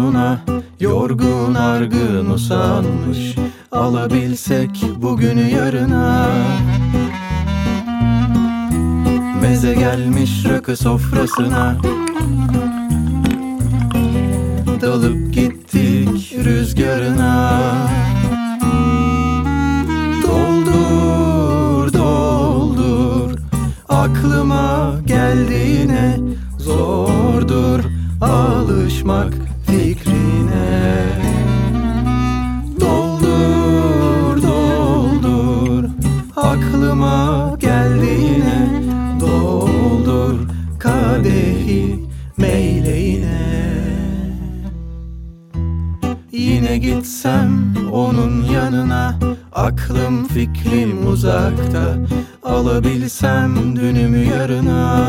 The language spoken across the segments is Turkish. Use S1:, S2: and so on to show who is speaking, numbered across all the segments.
S1: sonuna, yorgun argın usanmış, alabilsek bugünü yarına. Meze gelmiş rakı sofrasına, dalıp gittik rüzgarına. Doldur, doldur, aklıma geldiğine, zordur alışmak fikrine. Doldur, doldur, aklıma geldiğine, doldur kadehi meyleğine. Yine gitsem onun yanına, aklım fikrim uzakta, alabilsem dünümü yarına.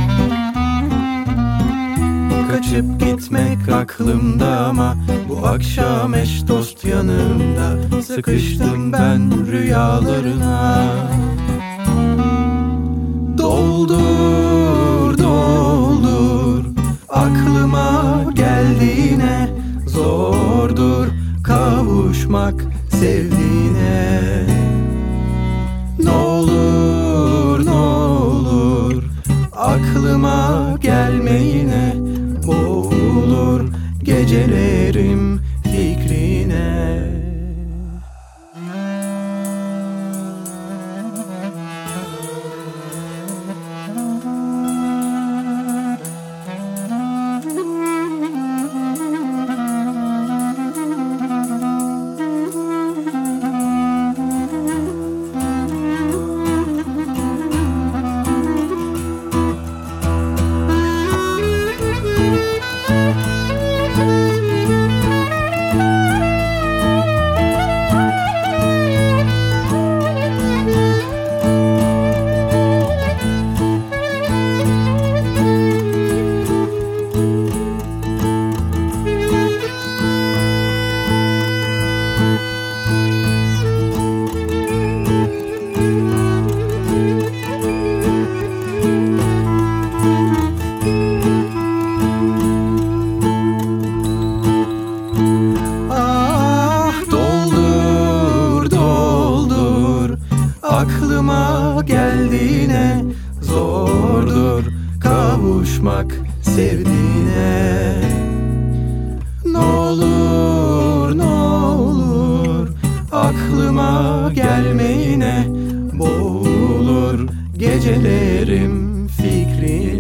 S1: Kaçıp gitmek aklımda ama bu akşam eş dost yanımda, sıkıştım ben rüyalarına. Doldur, doldur, aklıma geldiğine, zordur kavuşmak sevdiğine. N'olur, n'olur, aklıma gelmeyine, boğulur gecelerim fikrine. Aklıma geldiğine, zordur kavuşmak sevdiğine. N'olur, n'olur, aklıma gelmeyine, boğulur gecelerim fikrine.